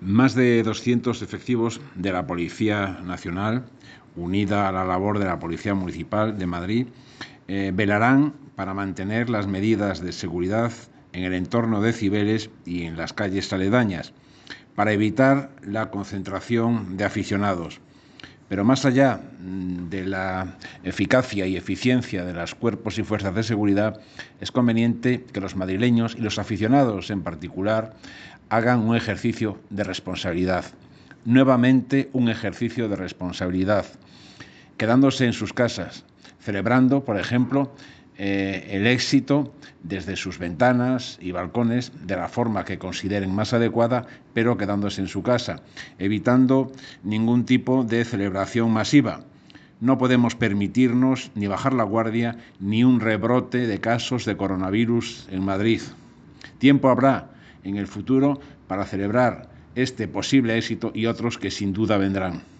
Más de 200 efectivos de la Policía Nacional, unida a la labor de la Policía Municipal de Madrid, velarán para mantener las medidas de seguridad en el entorno de Cibeles y en las calles aledañas, para evitar la concentración de aficionados. Pero más allá de la eficacia y eficiencia de los cuerpos y fuerzas de seguridad, es conveniente que los madrileños y los aficionados en particular hagan un ejercicio de responsabilidad. Nuevamente un ejercicio de responsabilidad, quedándose en sus casas, celebrando, por ejemplo, el éxito desde sus ventanas y balcones de la forma que consideren más adecuada, pero quedándose en su casa, evitando ningún tipo de celebración masiva. No podemos permitirnos ni bajar la guardia ni un rebrote de casos de coronavirus en Madrid. Tiempo habrá en el futuro para celebrar este posible éxito y otros que sin duda vendrán.